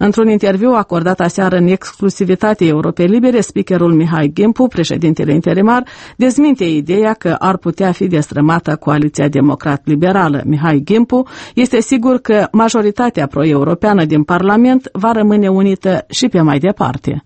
Într-un interviu acordat aseară în exclusivitate Europei Libere, speakerul Mihai Gimpu, președintele interimar, dezminte ideea că ar putea fi destrămată coaliția democrat-liberală. Mihai Gimpu este sigur că majoritatea pro-europeană din Parlament va rămâne unită și pe mai departe.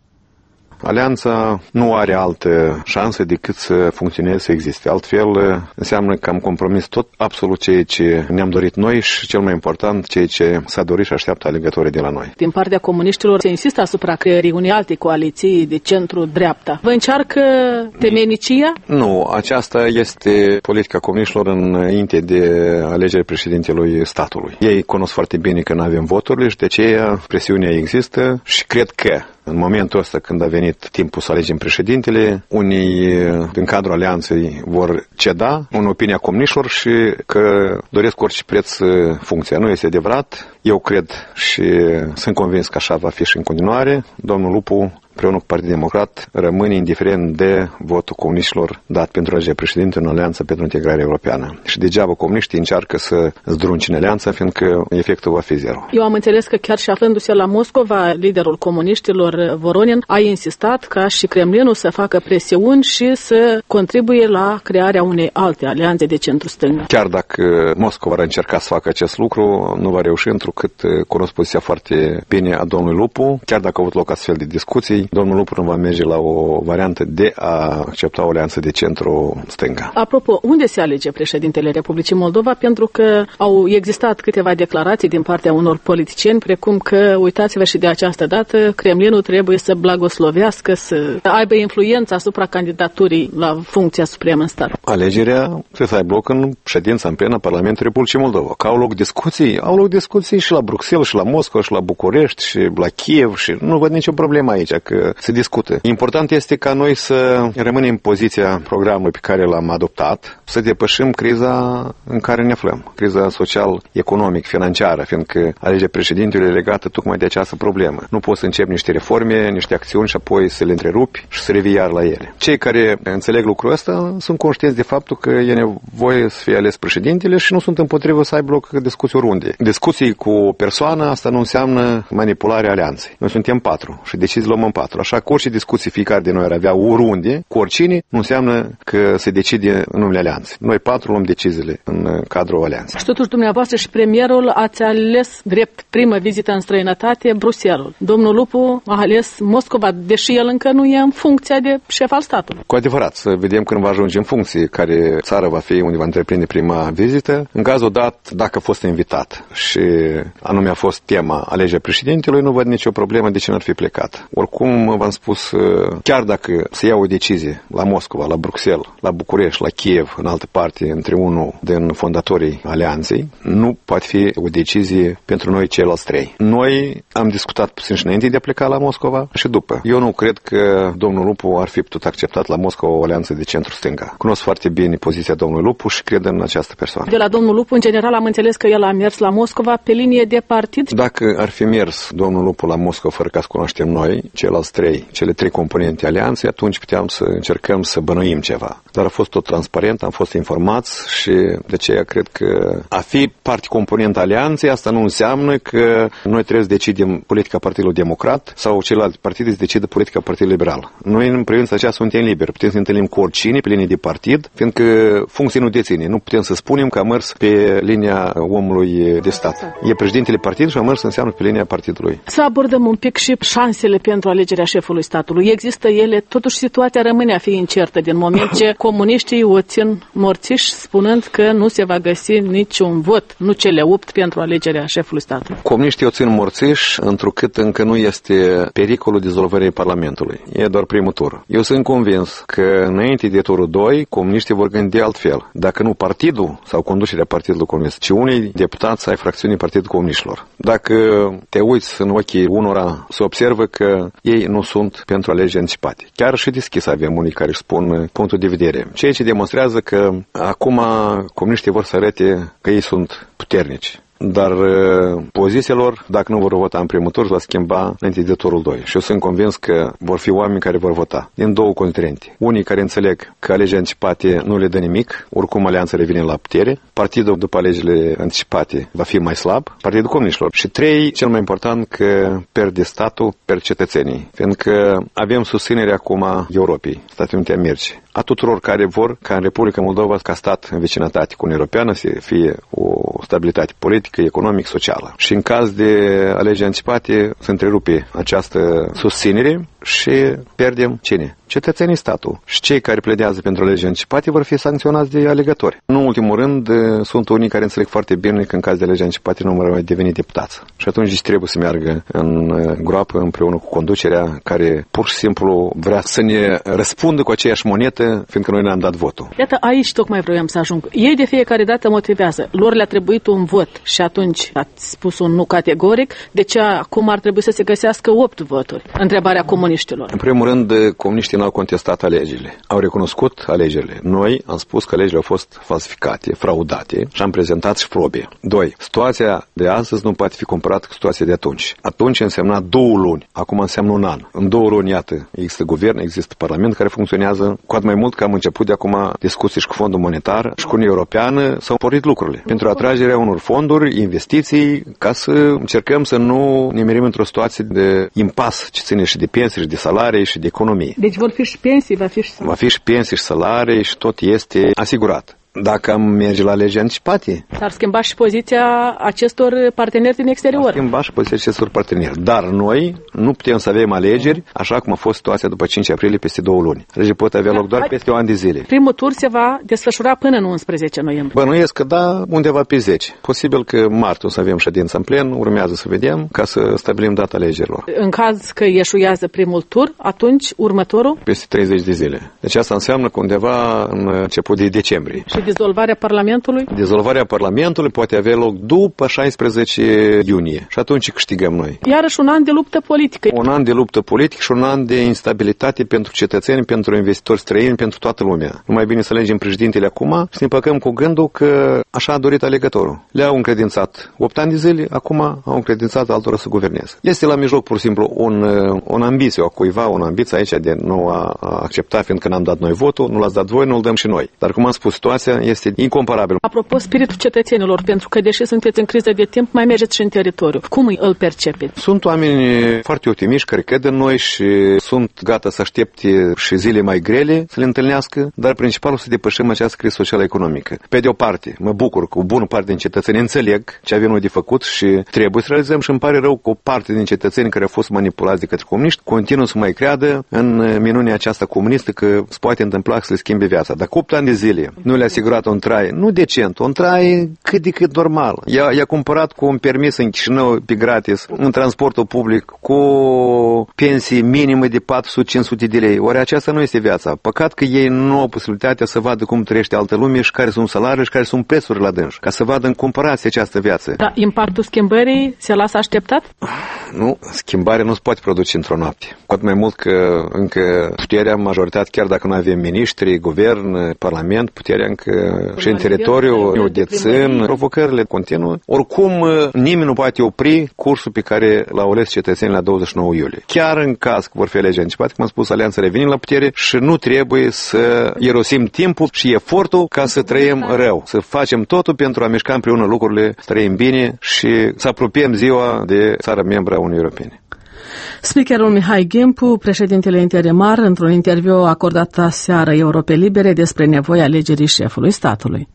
Alianța nu are altă șansă decât să funcționeze, să existe. Altfel, înseamnă că am compromis tot absolut ceea ce ne-am dorit noi și, cel mai important, ceea ce s-a dorit și așteaptă alegătorii de la noi. Din partea comuniștilor se insistă asupra creării unei alte coaliții de centru-dreapta. Vă încearcă temenicia? Nu, aceasta este politica comuniștilor înainte de alegerea președintelui statului. Ei cunosc foarte bine că nu avem voturile și de aceea presiunea există și cred că în momentul ăsta, când a venit timpul să alegem președintele, unii din cadrul alianței vor ceda în opinia comuniștilor și că doresc cu orice preț funcția. Nu este adevărat. Eu cred și sunt convins că așa va fi și în continuare. Domnul Lupu, împreună cu Partidul Democrat, rămâne indiferent de votul comuniștilor dat pentru alegerea președintelui în Alianța pentru Integrare Europeană. Și degeaba comuniștii încearcă să zdruncine alianța, fiindcă efectul va fi zero. Eu am înțeles că chiar și aflându-se la Moscova, liderul comuniștilor, Voronin, a insistat ca și Kremlinul să facă presiuni și să contribuie la crearea unei alte alianțe de centru-stânga. Chiar dacă Moscova ar încerca să facă acest lucru, nu va reuși, întrucât cunosc poziția foarte bine a domnului Lupu. Chiar dacă au avut loc astfel de discuții, domnul Lupu nu va merge la o variantă de a accepta o alianță de centru-stânga. Apropo, unde se alege președintele Republicii Moldova? Pentru că au existat câteva declarații din partea unor politicieni, precum că, uitați-vă și de această dată, Kremlinul trebuie să blagoslovească, să aibă influență asupra candidaturii la funcția supremă în stat. Alegerea trebuie să aibă loc în ședința în plenă a Parlamentului Republicii Moldova. Că au loc discuții și la Bruxelles, și la Moscova, și la București, și la Kiev, și nu văd nicio problemă aici, că se discută. Important este ca noi să rămânem în poziția programului pe care l-am adoptat, să depășim criza în care ne aflăm. Criza social-economic, financiară, fiindcă alegerea președintelui e legată tocmai de această problemă. Nu poți să începi niște reforme, niște acțiuni și apoi să le întrerupi și să revii iar la ele. Cei care înțeleg lucrul ăsta sunt conștienți de faptul că e nevoie să fie ales președintele și nu sunt împotrivă să aibă loc discuții oriunde. Discuții cu o persoană, asta nu înseamnă manipularea alianței. Noi suntem 4 și decizii luăm în 4. Așa că orice discuții fiecare de noi ar avea oriunde, cu oricine, nu înseamnă că se decide în numele alianței. Noi 4 luăm deciziile în cadrul alianței. Și totuși dumneavoastră și premierul ați ales drept primă vizită în străinătate Bruxelles. Domnul Lupu a ales Moscova, deși el încă nu e în funcția de șef al statului. Cu adevărat, să vedem când va ajunge în funcție, care țară va fi unde va întreprinde prima vizită. În cazul dat, dacă a fost invitat și anume a fost tema alegerea președintelui, nu văd nicio problemă de ce n-ar fi plecat. Oricum, v-am spus, chiar dacă se ia o decizie la Moscova, la Bruxelles, la București, la Kiev, în altă parte, între unul din fondatorii alianței, nu poate fi o decizie pentru noi ceilalți 3. Noi am discutat puțin și înainte de a pleca la Moscova și după. Eu nu cred că domnul Lupu ar fi putut acceptat la Moscova o alianță de centru-stânga. Cunosc foarte bine poziția domnului Lupu și cred în această persoană. De la domnul Lupu, în general, am înțeles că el a mers la Moscova pe linie de partid. Dacă ar fi mers domnul Lupu la Moscova fără ca să cunoaștem noi, cele 3 componente alianței, atunci puteam să încercăm să bănuim ceva. Dar a fost tot transparent, am fost informați și de aceea cred că a fi parte componentă alianței, asta nu înseamnă că noi trebuie să decidem politica Partidului Democrat sau celelalte partide să decidă politica Partidului Liberal. Noi în privința aceea suntem liberi, putem să ne întâlnim cu oricine pe linie de partid, fiindcă funcție nu deține. Nu putem să spunem că a mers pe linia omului de stat. E președintele partidului și a mers înseamnă pe linia partidului. Să abordăm un pic și șansele pentru alegerea șefului statului. Există ele, totuși situația rămâne a fi incertă din moment ce comuniștii o țin morțiși, spunând că nu se va găsi niciun vot, nu cele 8 pentru alegerea șefului statului. Comuniștii o țin morțiși, întrucât încă nu este pericolul dizolvării Parlamentului. E doar primul tur. Eu sunt convins că înainte de turul 2, comuniștii vor gândi altfel. Dacă nu partidul sau conducerea Partidului Comunist, ci unii deputați ai fracțiunii Partidului Comuniștilor. Dacă te uiți în ochii unora, se observă că ei nu sunt pentru alegeri anticipate. Chiar și deschis avem unii care își spun punctul de vedere. Ceea ce demonstrează că acum comuniștii vor să arate că ei sunt puternici. dar poziția lor, dacă nu vor vota în primul tur, va schimba înainte de turul 2. Și eu sunt convins că vor fi oameni care vor vota din două considerente. Unii care înțeleg că alegerile anticipate nu le dă nimic, oricum alianța revine la putere, partidul după alegerile anticipate va fi mai slab, Partidul Comuniștilor. Și 3, cel mai important, că pierde statul, pierde cetățenii, fiindcă avem susținere acum Europei, Statele Unite Americii, a tuturor care vor ca în Republica Moldova, ca stat în vecinătate cu Uniunea Europeană, să fie o stabilitate politică, economică, socială. Și în caz de alegeri anticipate, se întrerupe această susținere și pierdem cine? Cetățenii statul. Și cei care pledează pentru alegeri anticipate vor fi sancționați de alegători. Nu în ultimul rând, sunt unii care înțeleg foarte bine că în caz de alegeri anticipate nu vor mai deveni deputați. Și atunci trebuie să meargă în groapă împreună cu conducerea care pur și simplu vrea să ne răspundă cu aceeași monetă, fiindcă noi ne-am dat votul. Iată, aici tocmai vroiam să ajung. Ei de fiecare dată motivează. Lor le-a trebuit un vot și atunci ați spus un nu categoric. De ce acum ar trebui să se găsească 8 voturi? Întrebarea comuniștilor. În primul rând, comuniștii n-au contestat alegerile. Au recunoscut alegerile. Noi am spus că alegerile au fost falsificate, fraudate și am prezentat și probe. 2. Situația de astăzi nu poate fi comparată cu situația de atunci. Atunci însemna 2 luni, acum înseamnă un an. În 2 luni, iată, există guvern, există parlament care funcționează, cu atât mai mult că am început de acum discuții și cu Fondul Monetar și cu Uniunea Europeană, s-au pornit lucrurile pentru atragerea unor fonduri, investiții, ca să încercăm să nu ne merim într-o situație de impas ce ține și de pensii, și de salarii, și de economie. Deci vor fi și pensii, va fi și pensii și salarii și tot este asigurat. Dacă am merge la alegeri anticipate. S-ar schimba și poziția acestor parteneri din exterior. S-ar schimba și poziția acestor parteneri. Dar noi nu putem să avem alegeri așa cum a fost situația după 5 aprilie peste 2 luni. Alegeri pot avea loc doar peste un an de zile. Primul tur se va desfășura până în 11 noiembrie. Bănuiesc că da, undeva pe 10. Posibil că marți o să avem ședință în plen, urmează să vedem, ca să stabilim data alegerilor. În caz că eșuează primul tur, atunci următorul? Peste 30 de zile. Deci asta înseamnă că undeva în început de decembrie. Dizolvarea Parlamentului? Dizolvarea Parlamentului poate avea loc după 16 iunie. Și atunci câștigăm noi. Iarăși un an de luptă politică. Un an de luptă politică și un an de instabilitate pentru cetățeni, pentru investitori străini, pentru toată lumea. Nu mai bine să alegem președintele acum și să ne păcăm cu gândul că așa a dorit alegătorul. Le-au încredințat 8 ani de zile, acum au încredințat altora să guverneze. Este la mijloc pur și simplu un ambiție a cuiva, un ambiție aici de nu a accepta, fiindcă n-am dat noi votul, nu l-ați dat voi, nu-l dăm și noi. Dar cum am spus, situația este incomparabil. Apropo, spiritul cetățenilor, pentru că deși sunteți în criză de timp, mai mergeți și în teritoriu. Cum îl percepeți? Sunt oameni foarte optimiști care cred în noi și sunt gata să aștepte și zile mai grele să le întâlnească, dar principalul să depășim această criză socială economică. Pe de o parte, mă bucur că o bună parte din cetățeni înțeleg ce avem noi de făcut și trebuie să realizăm și îmi pare rău că o parte din cetățeni care au fost manipulați de către comuniști continuă să mai creadă în minunea aceasta comunistă că se poate întâmpla să le schimbe viața. Dacă 8 ani de zile nu le-a asigurat un trai, nu decent, un trai cât de cât normal. I-a cumpărat cu un permis în Chișinău pe gratis, în transportul public, cu pensii minime de 400-500 de lei. Ori aceasta nu este viața. Păcat că ei nu au posibilitatea să vadă cum trăiește altă lume și care sunt salarii și care sunt prețurile la dânși, ca să vadă în comparație această viață. Dar impactul schimbării se lasă așteptat? Nu, schimbarea nu se poate produce într-o noapte. Cu atât mai mult că încă puterea, majoritatea, chiar dacă nu avem miniștri, guvern, parlament, puterea încă și în teritoriu o dețin, provocările continuă. Oricum, nimeni nu poate opri cursul pe care l-au ales cetățenii la 29 iulie. Chiar în caz că vor fi alegeri anticipate, cum am spus, alianța revine la putere și nu trebuie să irosim timpul și efortul ca să trăim rău. Să facem totul pentru a mișca împreună lucrurile, să trăim bine și să apropiem ziua de țară membră a Uniunii Europene. Speakerul Mihai Gimpu, președintele interimar, într-un interviu acordat aseară Europei Libere despre nevoia alegerii șefului statului.